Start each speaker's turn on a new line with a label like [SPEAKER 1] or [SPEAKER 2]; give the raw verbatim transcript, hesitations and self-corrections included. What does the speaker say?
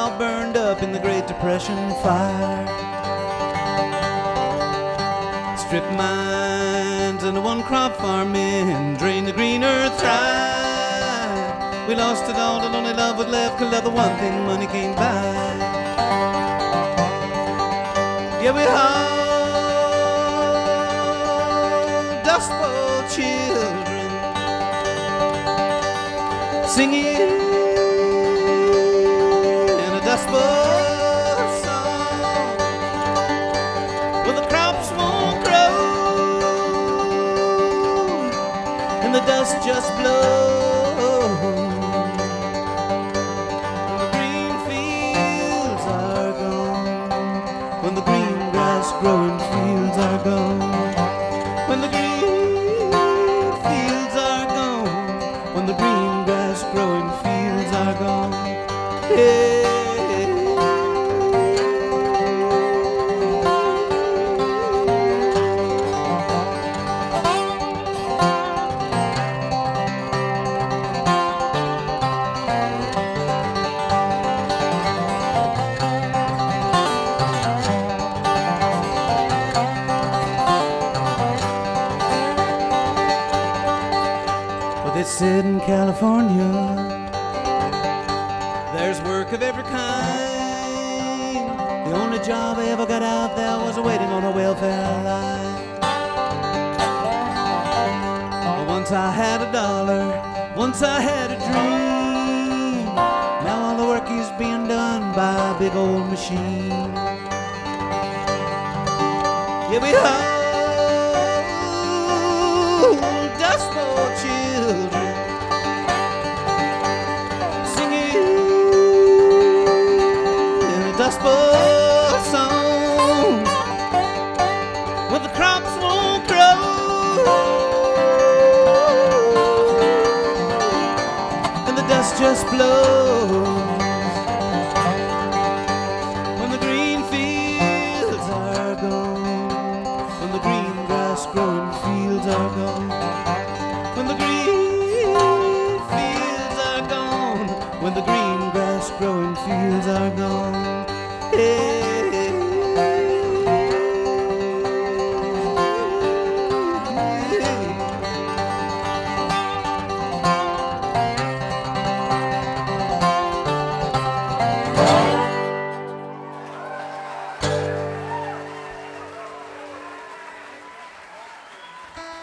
[SPEAKER 1] all burned up in the Great Depression fire. Strip mines and a one-crop farming, drain the green earth dry. We lost it all, and only love was left, 'cause love the one thing money can't buy. Yeah, we hauled Dust Bowl children, singing in a Dust Bowl song. Well, the crops won't grow and the dust just blows. When the green fields are gone, when the green grass growing fields are gone, when the green fields are gone, when the green grass growing fields are gone. Hey. They said in California there's work of every kind. The only job I ever got out there was waiting on a welfare line. But once I had a dollar, once I had a dream. Now all the work is being done by a big old machine. Yeah, we hold Dust Bowl children, singing in a Dust Bowl song. Well, the crops won't grow and the dust just blows. When the green fields are gone, when the green grass growing fields are gone, when the green fields are gone, when the green grass growing fields are gone. Hey.